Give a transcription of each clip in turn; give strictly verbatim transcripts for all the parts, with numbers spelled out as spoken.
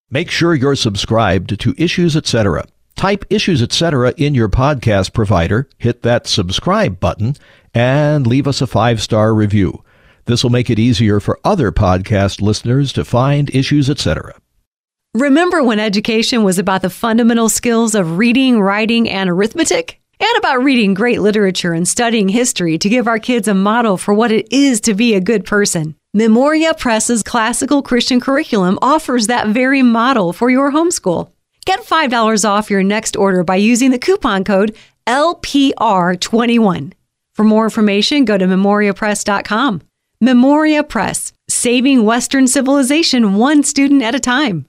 Make sure you're subscribed to Issues Etc. Type Issues Etc. in your podcast provider, hit that subscribe button, and leave us a five-star review. This will make it easier for other podcast listeners to find Issues Etc. Remember when education was about the fundamental skills of reading, writing, and arithmetic? And about reading great literature and studying history to give our kids a model for what it is to be a good person. Memoria Press's classical Christian curriculum offers that very model for your homeschool. Get five dollars off your next order by using the coupon code L P R twenty-one. For more information, go to memoria press dot com. Memoria Press, saving Western civilization one student at a time.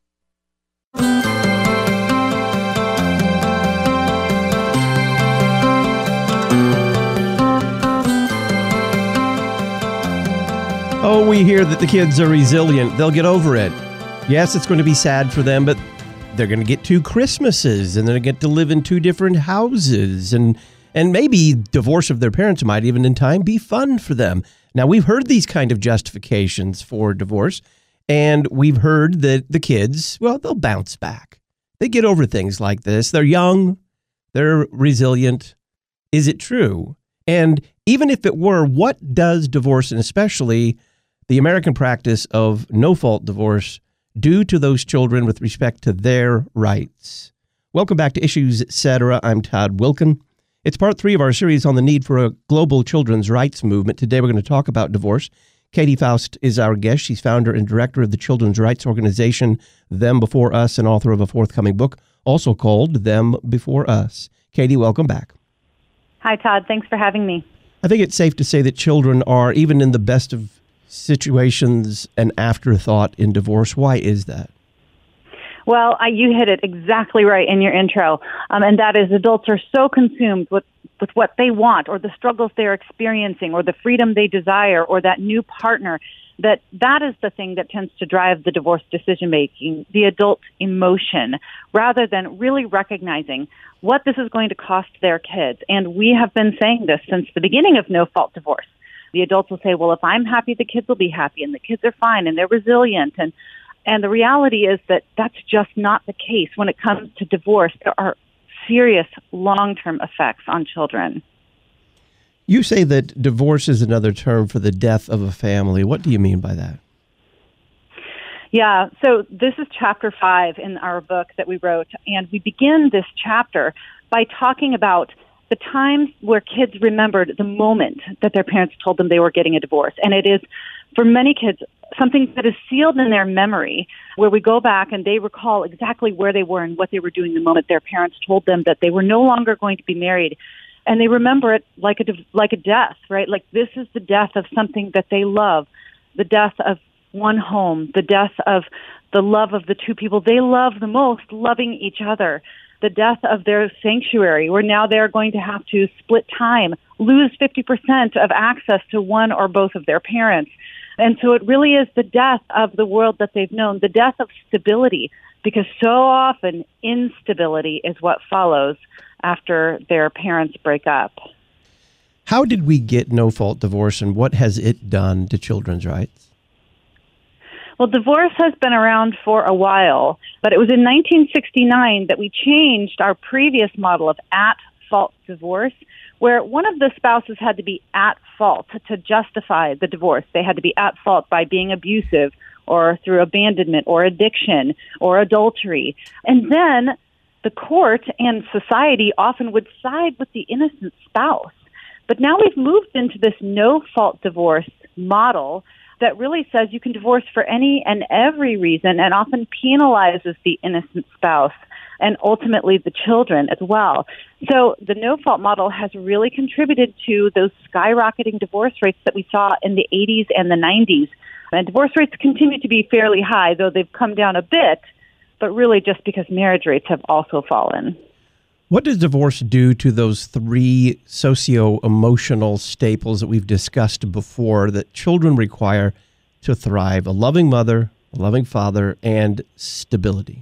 Oh, we hear that the kids are resilient. They'll get over it. Yes, it's going to be sad for them, but they're going to get two Christmases, and they're going to get to live in two different houses, and and maybe divorce of their parents might even in time be fun for them. Now, we've heard these kind of justifications for divorce, and we've heard that the kids, well, they'll bounce back. They get over things like this. They're young. They're resilient. Is it true? And even if it were, what does divorce, and especially the American practice of no-fault divorce, do to those children with respect to their rights? Welcome back to Issues Etc. I'm Todd Wilken. It's part three of our series on the need for a global children's rights movement. Today we're going to talk about divorce. Katie Faust is our guest. She's founder and director of the children's rights organization Them Before Us and author of a forthcoming book, also called Them Before Us. Katie, welcome back. Hi, Todd. Thanks for having me. I think it's safe to say that children are, even in the best of situations, an afterthought in divorce. Why is that? Well, I, you hit it exactly right in your intro, um, and that is adults are so consumed with, with what they want or the struggles they're experiencing or the freedom they desire or that new partner that that is the thing that tends to drive the divorce decision-making, the adult emotion, rather than really recognizing what this is going to cost their kids. And we have been saying this since the beginning of no-fault divorce. The adults will say, well, if I'm happy, the kids will be happy, and the kids are fine, and they're resilient. And, and the reality is that that's just not the case. When it comes to divorce, there are serious long-term effects on children. You say that divorce is another term for the death of a family. What do you mean by that? Yeah, so this is chapter five in our book that we wrote, and we begin this chapter by talking about the times where kids remembered the moment that their parents told them they were getting a divorce. And it is, for many kids, something that is sealed in their memory, where we go back and they recall exactly where they were and what they were doing the moment their parents told them that they were no longer going to be married. And they remember it like a like a death, right? Like this is the death of something that they love, the death of one home, the death of the love of the two people they love the most, loving each other, the death of their sanctuary, where now they're going to have to split time, lose fifty percent of access to one or both of their parents. And so it really is the death of the world that they've known, the death of stability, because so often instability is what follows after their parents break up. How did we get no-fault divorce, and what has it done to children's rights? Well, divorce has been around for a while, but it was in nineteen sixty-nine that we changed our previous model of at-fault divorce, where one of the spouses had to be at fault to justify the divorce. They had to be at fault by being abusive or through abandonment or addiction or adultery. And then the court and society often would side with the innocent spouse. But now we've moved into this no-fault divorce model that really says you can divorce for any and every reason and often penalizes the innocent spouse and ultimately the children as well. So the no-fault model has really contributed to those skyrocketing divorce rates that we saw in the eighties and the nineties. And divorce rates continue to be fairly high, though they've come down a bit, but really just because marriage rates have also fallen. What does divorce do to those three socio-emotional staples that we've discussed before that children require to thrive? A loving mother, a loving father, and stability.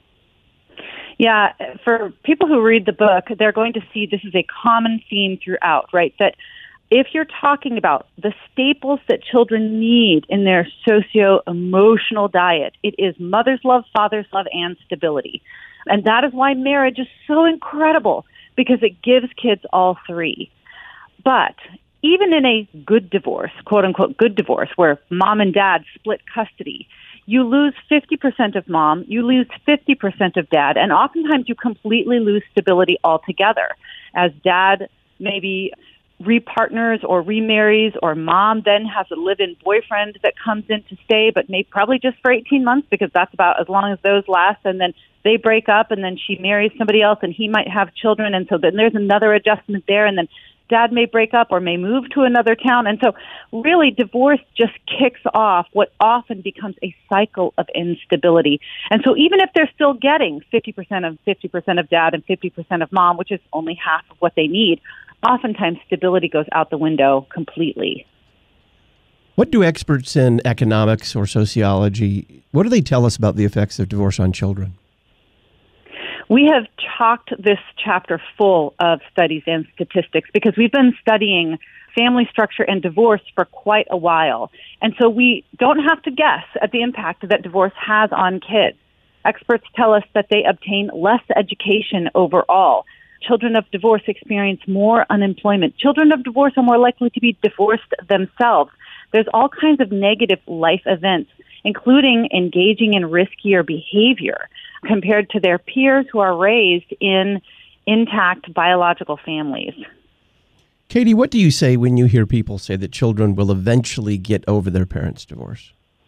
Yeah, for people who read the book, they're going to see this is a common theme throughout, right? That if you're talking about the staples that children need in their socio-emotional diet, it is mother's love, father's love, and stability. And that is why marriage is so incredible, because it gives kids all three. But even in a good divorce, quote unquote good divorce, where mom and dad split custody, you lose fifty percent of mom, you lose fifty percent of dad, and oftentimes you completely lose stability altogether, as dad maybe repartners or remarries, or mom then has a live-in boyfriend that comes in to stay, but maybe probably just for eighteen months, because that's about as long as those last, and then they break up, and then she marries somebody else, and he might have children, and so then there's another adjustment there, and then dad may break up or may move to another town. And so really divorce just kicks off what often becomes a cycle of instability. And so even if they're still getting fifty percent of fifty percent of dad and fifty percent of mom, which is only half of what they need, oftentimes stability goes out the window completely. What do experts in economics or sociology, what do they tell us about the effects of divorce on children? We have chocked this chapter full of studies and statistics because we've been studying family structure and divorce for quite a while. And so we don't have to guess at the impact that divorce has on kids. Experts tell us that they obtain less education overall. Children of divorce experience more unemployment. Children of divorce are more likely to be divorced themselves. There's all kinds of negative life events, including engaging in riskier behavior compared to their peers who are raised in intact biological families. Katie, what do you say when you hear people say that children will eventually get over their parents' divorce?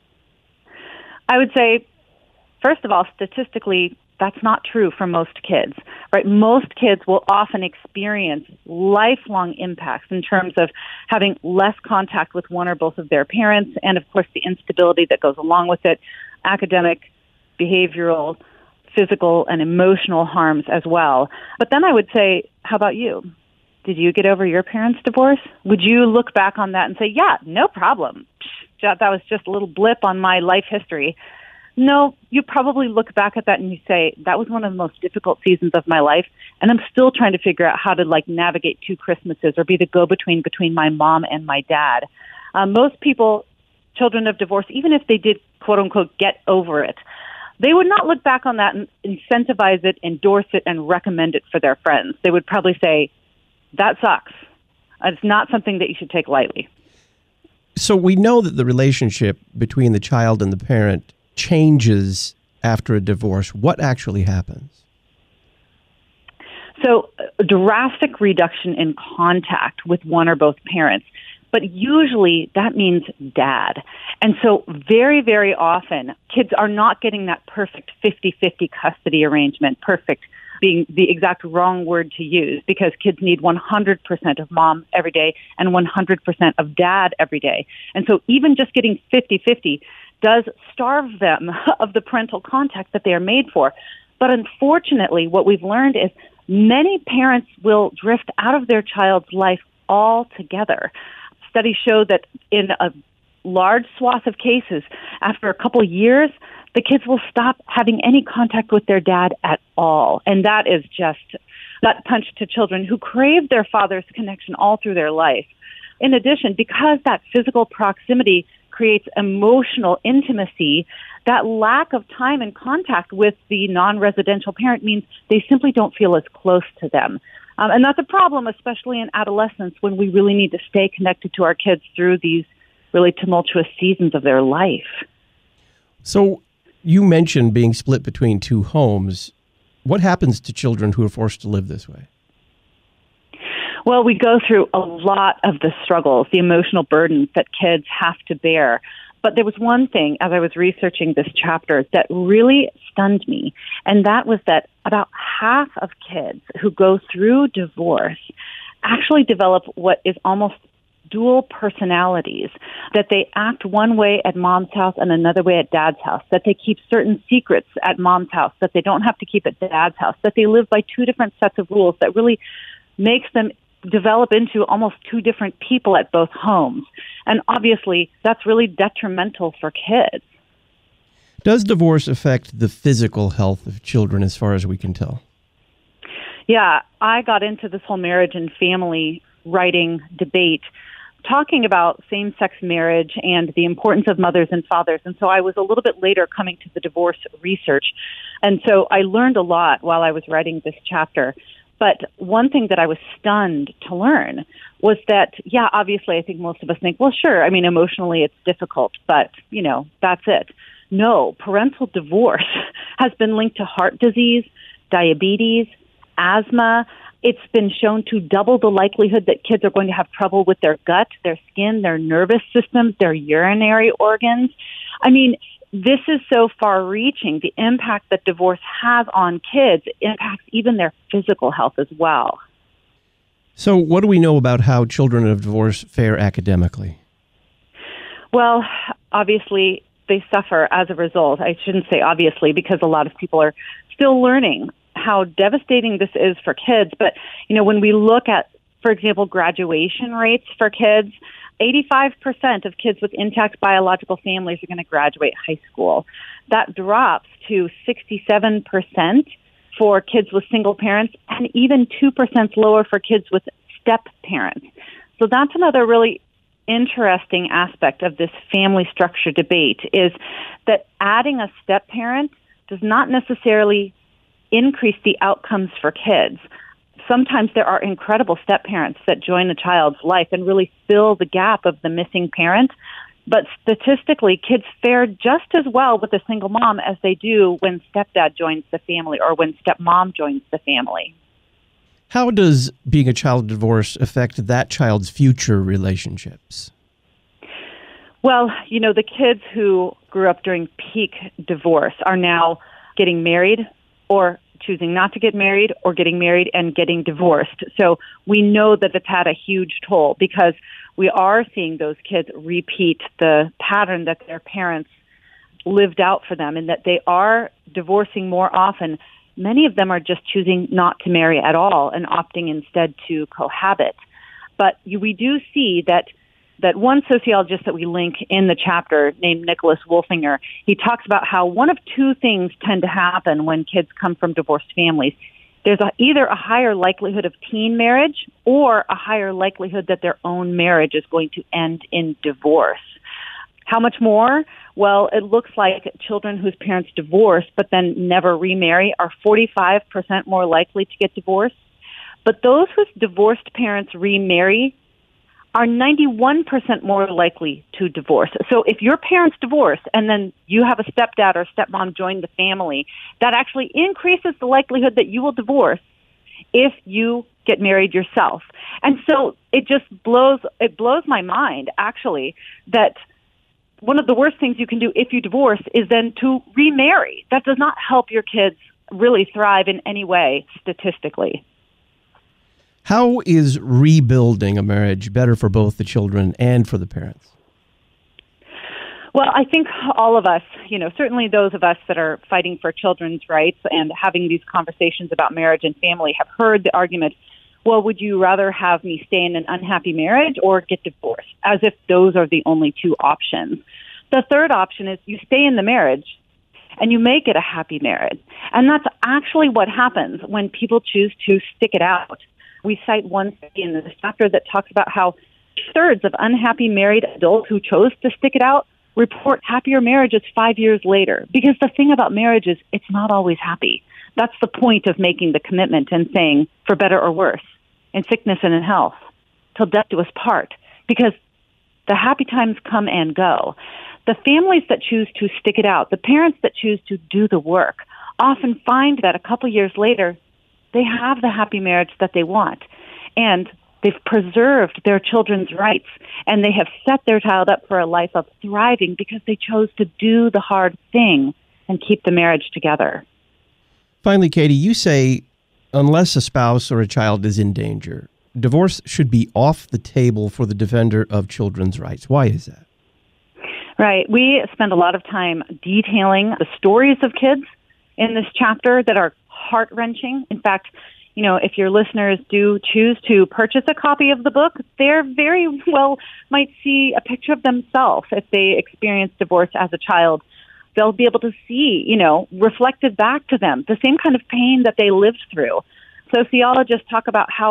I would say, first of all, statistically, that's not true for most kids, right? Most kids will often experience lifelong impacts in terms of having less contact with one or both of their parents, and of course the instability that goes along with it, academic, behavioral, physical, and emotional harms as well. But then I would say, how about you? Did you get over your parents' divorce? Would you look back on that and say, yeah, no problem. That was just a little blip on my life history. No, you probably look back at that and you say, that was one of the most difficult seasons of my life, and I'm still trying to figure out how to like navigate two Christmases or be the go-between between my mom and my dad. Um, most people, children of divorce, even if they did, quote-unquote, get over it, they would not look back on that and incentivize it, endorse it, and recommend it for their friends. They would probably say, that sucks. It's not something that you should take lightly. So we know that the relationship between the child and the parent changes after a divorce. What actually happens? So a drastic reduction in contact with one or both parents. But usually that means dad. And so very, very often, kids are not getting that perfect fifty-fifty custody arrangement, perfect being the exact wrong word to use, because kids need one hundred percent of mom every day and one hundred percent of dad every day. And so even just getting fifty-fifty does starve them of the parental contact that they are made for. But unfortunately, what we've learned is many parents will drift out of their child's life altogether. Studies show that in a large swath of cases, after a couple of years, the kids will stop having any contact with their dad at all. And that is just gut punch to children who crave their father's connection all through their life. In addition, because that physical proximity creates emotional intimacy, that lack of time and contact with the non-residential parent means they simply don't feel as close to them. Um, and that's a problem, especially in adolescence, when we really need to stay connected to our kids through these really tumultuous seasons of their life. So you mentioned being split between two homes. What happens to children who are forced to live this way? Well, we go through a lot of the struggles, the emotional burdens that kids have to bear. But there was one thing, as I was researching this chapter, that really stunned me, and that was that about half of kids who go through divorce actually develop what is almost dual personalities, that they act one way at mom's house and another way at dad's house, that they keep certain secrets at mom's house that they don't have to keep at dad's house, that they live by two different sets of rules that really makes them develop into almost two different people at both homes. And obviously, that's really detrimental for kids. Does divorce affect the physical health of children as far as we can tell? Yeah, I got into this whole marriage and family writing debate talking about same-sex marriage and the importance of mothers and fathers. And so I was a little bit later coming to the divorce research. And so I learned a lot while I was writing this chapter. But one thing that I was stunned to learn was that, yeah, obviously I think most of us think, well, sure, I mean, emotionally it's difficult, but, you know, that's it. No, parental divorce has been linked to heart disease, diabetes, asthma. It's been shown to double the likelihood that kids are going to have trouble with their gut, their skin, their nervous systems, their urinary organs. I mean, this is so far-reaching. The impact that divorce has on kids impacts even their physical health as well. So what do we know about how children of divorce fare academically? Well, obviously, they suffer as a result. I shouldn't say obviously, because a lot of people are still learning how devastating this is for kids. But, you know, when we look at, for example, graduation rates for kids, eighty-five percent of kids with intact biological families are going to graduate high school. That drops to sixty-seven percent for kids with single parents and even two percent lower for kids with step parents. So that's another really interesting aspect of this family structure debate, is that adding a step parent does not necessarily increase the outcomes for kids. Sometimes there are incredible step parents that join a child's life and really fill the gap of the missing parent. But statistically, kids fare just as well with a single mom as they do when stepdad joins the family or when stepmom joins the family. How does being a child of divorce affect that child's future relationships? Well, you know, the kids who grew up during peak divorce are now getting married or choosing not to get married or getting married and getting divorced. So we know that it's had a huge toll because we are seeing those kids repeat the pattern that their parents lived out for them, and that they are divorcing more often. Many of them are just choosing not to marry at all and opting instead to cohabit. But you, we do see that that one sociologist that we link in the chapter, named Nicholas Wolfinger, he talks about how one of two things tend to happen when kids come from divorced families. There's a, either a higher likelihood of teen marriage or a higher likelihood that their own marriage is going to end in divorce. How much more? Well, it looks like children whose parents divorce but then never remarry are forty-five percent more likely to get divorced. But those whose divorced parents remarry are ninety-one percent more likely to divorce. So if your parents divorce and then you have a stepdad or stepmom join the family, that actually increases the likelihood that you will divorce if you get married yourself. And so it just blows, it blows my mind, actually, that one of the worst things you can do if you divorce is then to remarry. That does not help your kids really thrive in any way statistically. How is rebuilding a marriage better for both the children and for the parents? Well, I think all of us, you know, certainly those of us that are fighting for children's rights and having these conversations about marriage and family have heard the argument, well, would you rather have me stay in an unhappy marriage or get divorced? As if those are the only two options. The third option is you stay in the marriage and you make it a happy marriage. And that's actually what happens when people choose to stick it out. We cite one study in this chapter that talks about how two-thirds of unhappy married adults who chose to stick it out report happier marriages five years later. Because the thing about marriage is it's not always happy. That's the point of making the commitment and saying, for better or worse, in sickness and in health, till death do us part. Because the happy times come and go. The families that choose to stick it out, the parents that choose to do the work, often find that a couple years later, they have the happy marriage that they want, and they've preserved their children's rights, and they have set their child up for a life of thriving because they chose to do the hard thing and keep the marriage together. Finally, Katie, you say, unless a spouse or a child is in danger, divorce should be off the table for the defender of children's rights. Why is that? Right. We spend a lot of time detailing the stories of kids in this chapter that are heart-wrenching. In fact, you know, if your listeners do choose to purchase a copy of the book, they're very well might see a picture of themselves if they experienced divorce as a child. They'll be able to see, you know, reflected back to them, the same kind of pain that they lived through. Sociologists talk about how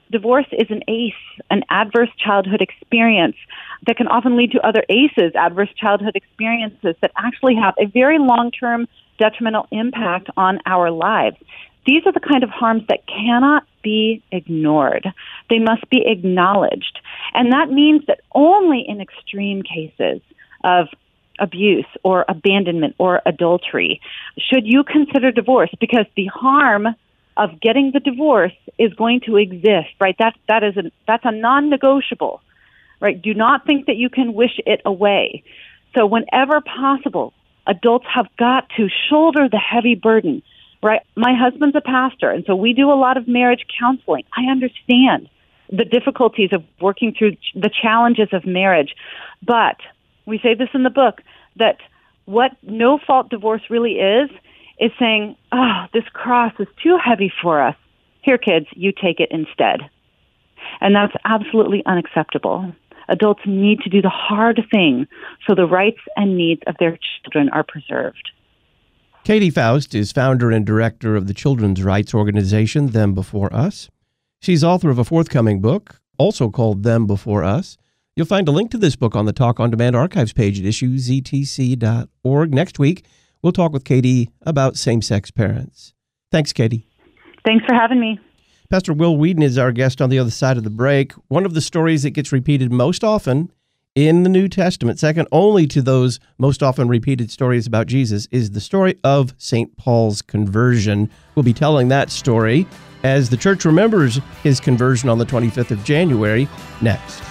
Divorce is an A C E, an adverse childhood experience that can often lead to other A C Es, adverse childhood experiences that actually have a very long-term detrimental impact on our lives. These are the kind of harms that cannot be ignored. They must be acknowledged. And that means that only in extreme cases of abuse or abandonment or adultery should you consider divorce, because the harm of getting the divorce is going to exist, right? That, that is a, that's a non-negotiable, right? Do not think that you can wish it away. So whenever possible, adults have got to shoulder the heavy burden, right? My husband's a pastor, and so we do a lot of marriage counseling. I understand the difficulties of working through the challenges of marriage, but we say this in the book, that what no-fault divorce really is, is saying, oh, this cross is too heavy for us. Here, kids, you take it instead. And that's absolutely unacceptable. Adults need to do the hard thing so the rights and needs of their children are preserved. Katie Faust is founder and director of the children's rights organization Them Before Us. She's author of a forthcoming book, also called Them Before Us. You'll find a link to this book on the Talk On Demand archives page at issues e t c dot org. Next week, we'll talk with Katie about same-sex parents. Thanks, Katie. Thanks for having me. Pastor Will Weedon is our guest on the other side of the break. One of the stories that gets repeated most often in the New Testament, second only to those most often repeated stories about Jesus, is the story of Saint Paul's conversion. We'll be telling that story as the church remembers his conversion on the twenty-fifth of January next.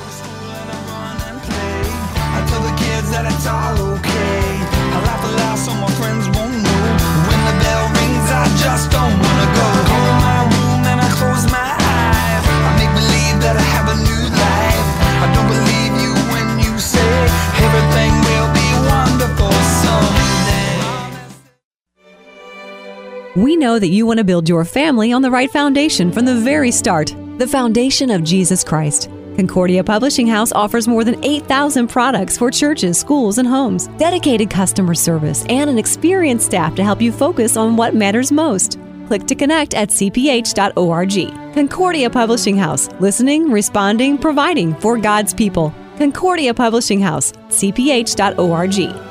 Just don't wanna go. Go in my room and I close my eyes. I make believe that I have a new life. I don't believe you when you say everything will be wonderful someday. We know that you want to build your family on the right foundation from the very start, the foundation of Jesus Christ. Concordia Publishing House offers more than eight thousand products for churches, schools, and homes, dedicated customer service, and an experienced staff to help you focus on what matters most. Click to connect at c p h dot org. Concordia Publishing House, listening, responding, providing for God's people. Concordia Publishing House, c p h dot org.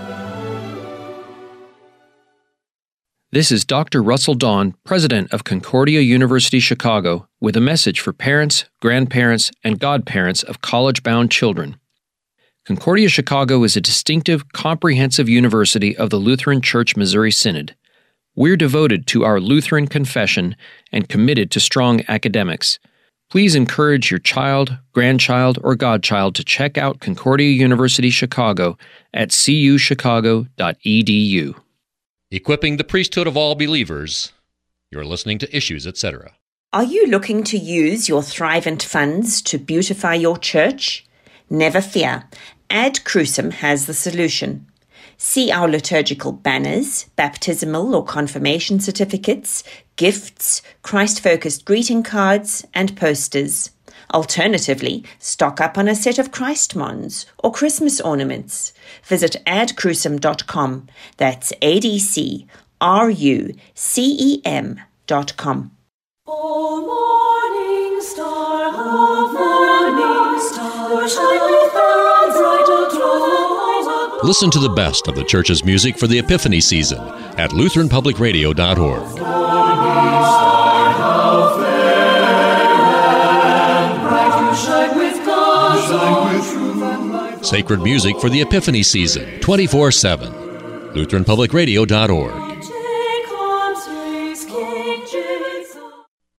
This is Doctor Russell Dawn, president of Concordia University Chicago, with a message for parents, grandparents, and godparents of college-bound children. Concordia Chicago is a distinctive, comprehensive university of the Lutheran Church Missouri Synod. We're devoted to our Lutheran confession and committed to strong academics. Please encourage your child, grandchild, or godchild to check out Concordia University Chicago at c u chicago dot e d u. Equipping the priesthood of all believers. You're listening to Issues, et cetera. Are you looking to use your Thrivent funds to beautify your church? Never fear. Ad Crucem has the solution. See our liturgical banners, baptismal or confirmation certificates, gifts, Christ-focused greeting cards, and posters. Alternatively, stock up on a set of Christmons or Christmas ornaments. Visit ad crucem dot com. That's A D C R U C E M dot com. O morning star, O morning star, shine with pearl bright aglow. Listen to the best of the church's music for the Epiphany season at lutheran public radio dot org. Sacred music for the Epiphany season, twenty-four seven. lutheran public radio dot org.